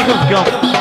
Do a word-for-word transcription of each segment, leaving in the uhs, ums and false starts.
ياخذكم.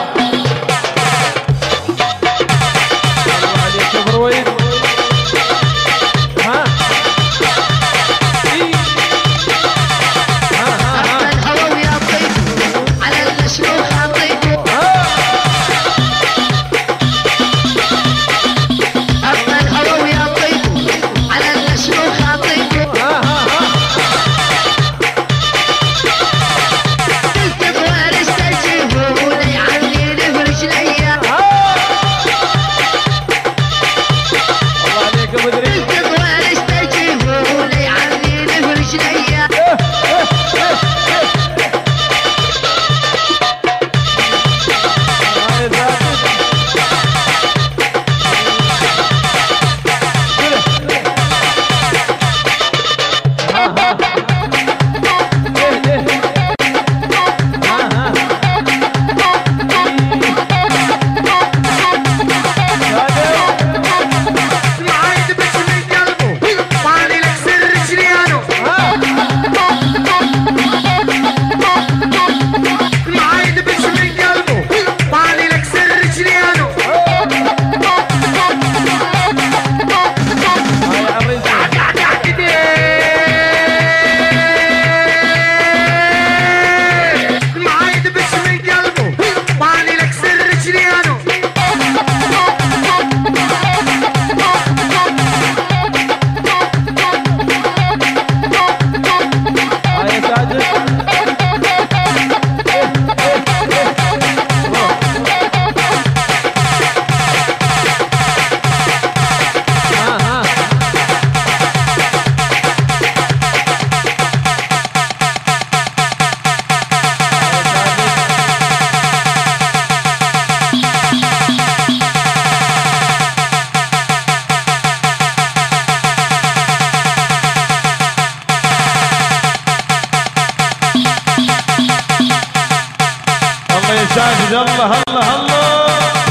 ساجد الله الله الله.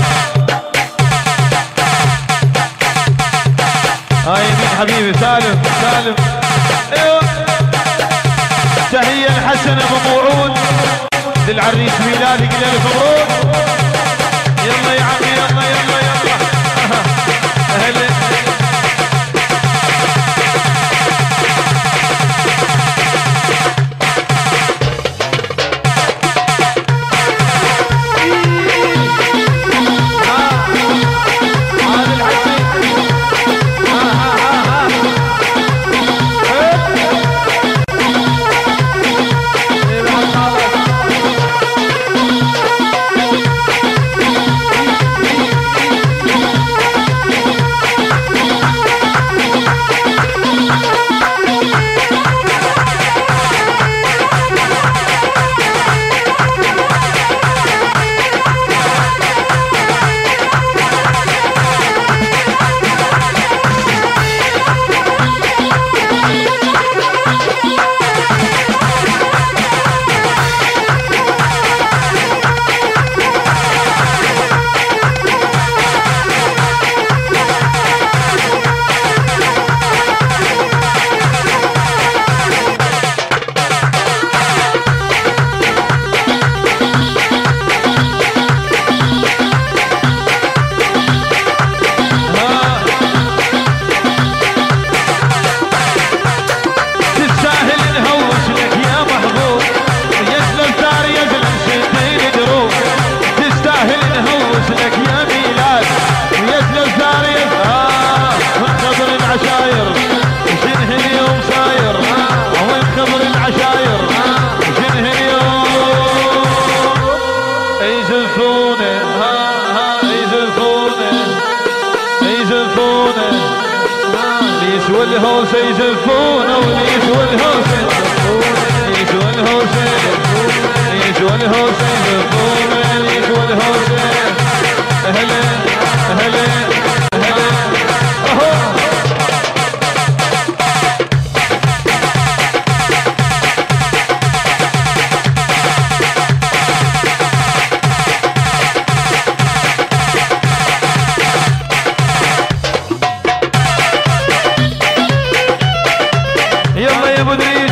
هاي مين حبيبي سالم سالم. ايوه تحية لحسن ابو موعود للعريس ميلادي قل له مبروك. يلا يا عمي يلا يلا يلا. اهلا والهوسة يزفونه وليش والهوسة ليش والهوسة ليش والهوسة يزفونه ليش والهوسة. أهلا أهلا أهلا أهو. يلا يا ابو دريس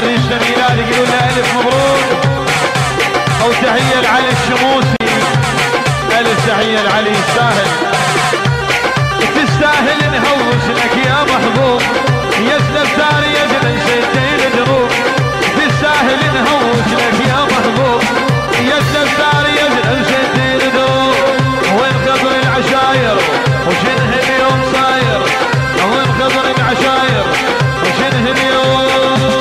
عريسنا ميلاد يقولون له الف مبروك. او تحيه لعلي الشموسي، الف تحيه لعلي الساهل. تستاهل نهوش لك يا محبوب، يا سلفتار يا جنن شيتين دروب. تستاهل نهوش لك يا محبوب، يا سلفتار يا جنن شيتين دروب. وين خضر العشاير وشنه اليوم صاير، وين خضر العشاير وشنه اليوم.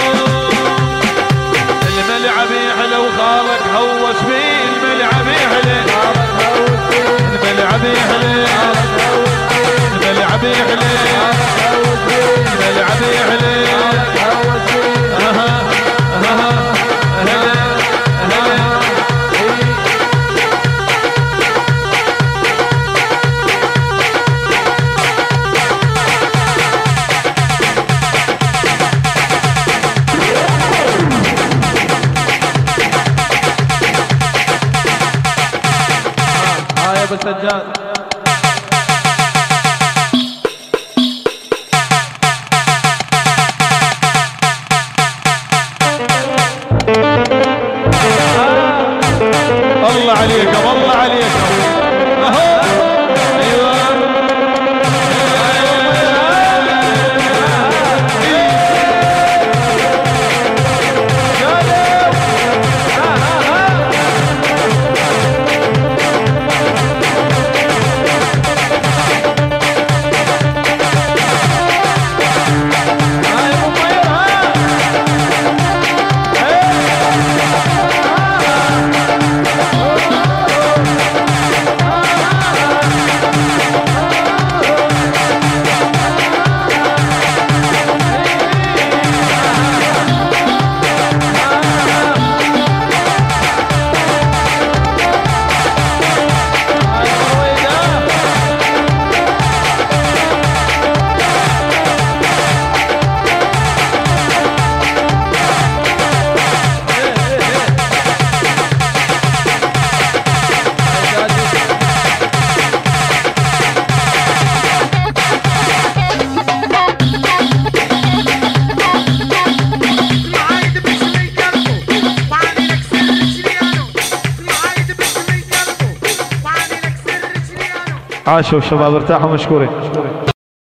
الملعب يحلى وخالك هوس بيه، الملعب يحلى الملعب يحلى الملعب يحلى الملعب يحلى. اها اها هلا هلا. ها يا ابو سجاد. الله عليكم الله عليكم. اهو ايوه عاشوا الشباب ارتاحوا مشكورين.